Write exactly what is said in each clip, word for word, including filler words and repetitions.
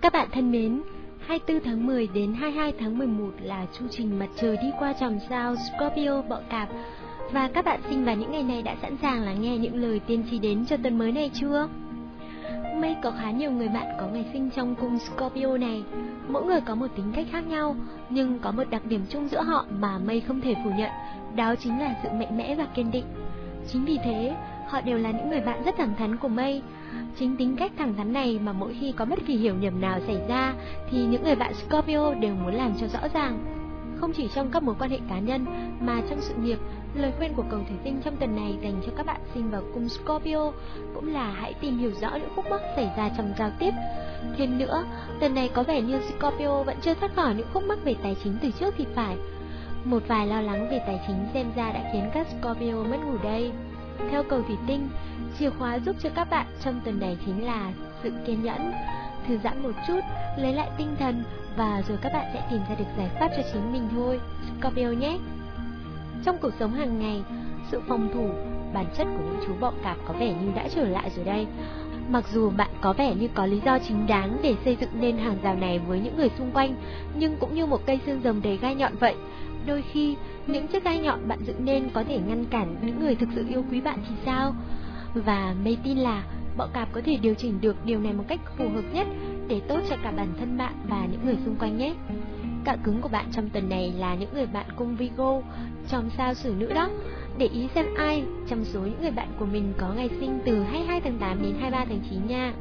Các bạn thân mến, hai mươi tư tháng mười đến hai mươi hai tháng mười một là chu trình mặt trời đi qua chòm sao Scorpio Bọ Cạp. Và các bạn sinh vào những ngày này đã sẵn sàng lắng nghe những lời tiên tri đến cho tuần mới này chưa? Mây có khá nhiều người bạn có ngày sinh trong cung Scorpio này. Mỗi người có một tính cách khác nhau, nhưng có một đặc điểm chung giữa họ mà Mây không thể phủ nhận, đó chính là sự mạnh mẽ và kiên định. Chính vì thế, họ đều là những người bạn rất thẳng thắn của Mây. Chính tính cách thẳng thắn này mà mỗi khi có bất kỳ hiểu nhầm nào xảy ra thì những người bạn Scorpio đều muốn làm cho rõ ràng. Không chỉ trong các mối quan hệ cá nhân mà trong sự nghiệp, lời khuyên của cầu thủy tinh trong tuần này dành cho các bạn sinh vào cung Scorpio cũng là hãy tìm hiểu rõ những khúc mắc xảy ra trong giao tiếp. Thêm nữa, tuần này có vẻ như Scorpio vẫn chưa thoát khỏi những khúc mắc về tài chính từ trước thì phải. Một vài lo lắng về tài chính xem ra đã khiến các Scorpio mất ngủ đây. Theo cầu thủy tinh, chìa khóa giúp cho các bạn trong tuần này chính là sự kiên nhẫn. Thư giãn một chút, lấy lại tinh thần và rồi các bạn sẽ tìm ra được giải pháp cho chính mình thôi, Scorpio nhé. Trong cuộc sống hàng ngày, sự phòng thủ, bản chất của những chú bọ cạp có vẻ như đã trở lại rồi đây. Mặc dù bạn có vẻ như có lý do chính đáng để xây dựng nên hàng rào này với những người xung quanh, nhưng cũng như một cây xương rồng đầy gai nhọn vậy, đôi khi những chiếc gai nhọn bạn dựng nên có thể ngăn cản những người thực sự yêu quý bạn thì sao? Và Mây tin là bọ cạp có thể điều chỉnh được điều này một cách phù hợp nhất để tốt cho cả bản thân bạn và những người xung quanh nhé. Cạ cứng của bạn trong tuần này là những người bạn cung Virgo, chòm sao Xử Nữ đó. Để ý xem ai trong số những người bạn của mình có ngày sinh từ hai mươi hai tháng tám đến hai mươi ba tháng chín nha.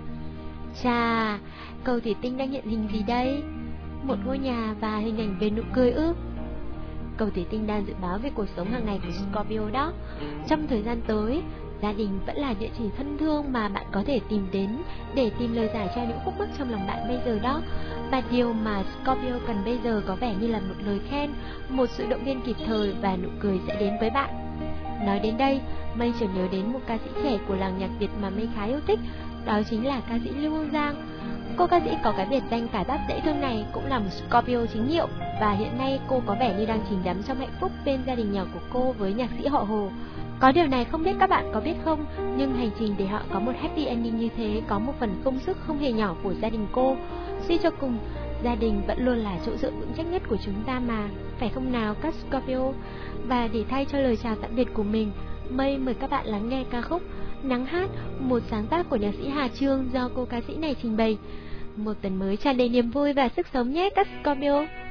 Chà, cầu thủy tinh đang hiện hình gì đây? Một ngôi nhà và hình ảnh về nụ cười ư? Cầu thủy tinh đang dự báo về cuộc sống hàng ngày của Scorpio đó. Trong thời gian tới, gia đình vẫn là địa chỉ thân thương mà bạn có thể tìm đến để tìm lời giải cho những khúc mắc trong lòng bạn bây giờ đó. Và điều mà Scorpio cần bây giờ có vẻ như là một lời khen, một sự động viên kịp thời và nụ cười sẽ đến với bạn. Nói đến đây, Mây chợt nhớ đến một ca sĩ trẻ của làng nhạc Việt mà Mây khá yêu thích, đó chính là ca sĩ Lưu Hương Giang. Cô ca sĩ có cái biệt danh cải bắp dễ thương này cũng là một Scorpio chính hiệu, và hiện nay cô có vẻ như đang chìm đắm trong hạnh phúc bên gia đình nhỏ của cô với nhạc sĩ họ Hồ. Có điều này không biết các bạn có biết không, nhưng hành trình để họ có một happy ending như thế có một phần công sức không hề nhỏ của gia đình cô. Suy cho cùng, gia đình vẫn luôn là chỗ dựa vững chắc nhất của chúng ta mà, phải không nào các Scorpio? Và để thay cho lời chào tạm biệt của mình, Mây mời các bạn lắng nghe ca khúc Nắng Hát, một sáng tác của nhạc sĩ Hà Trương do cô ca sĩ này trình bày. Một tuần mới tràn đầy niềm vui và sức sống nhé các Scorpio.